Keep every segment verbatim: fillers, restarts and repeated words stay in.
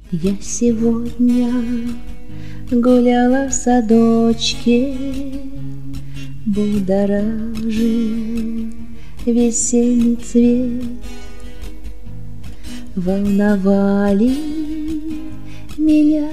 Я сегодня гуляла в садочке, будоражил весенний цвет. Волновали меня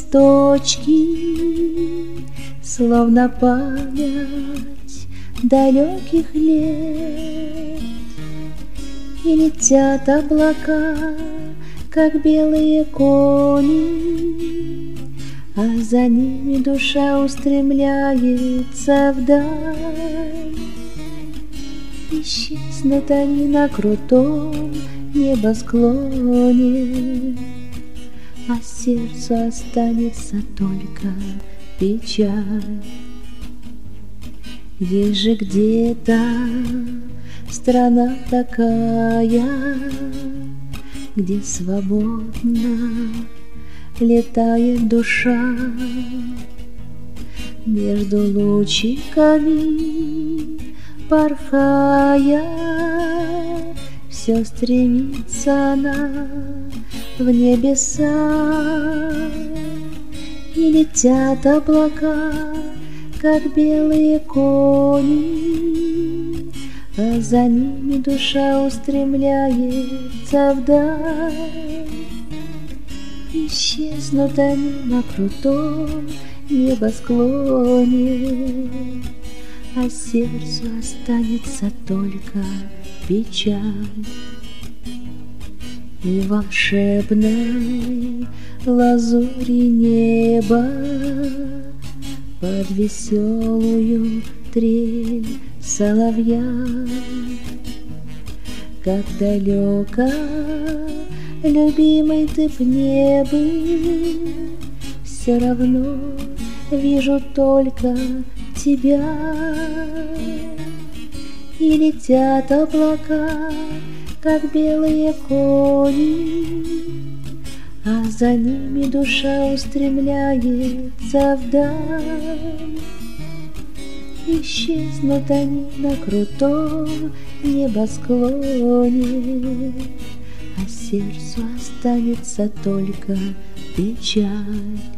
листочки, словно память далеких лет. И летят облака, как белые кони, а за ними душа устремляется вдаль. Исчезнут они на крутом небосклоне, а сердцу останется только печаль. Есть же где-то страна такая, где свободно летает душа, между лучиками порхая, все стремится она в небеса. И летят облака, как белые кони, а за ними душа устремляется вдаль. Исчезнут они на крутом небосклоне, а сердцу останется только печаль. И волшебной лазури неба под веселую трель соловья, как далеко, любимый, ты б не был, все равно вижу только тебя. И летят облака, как белые кони, а за ними душа устремляется вдаль. Исчезнут они на крутом небосклоне, а сердцу останется только печаль.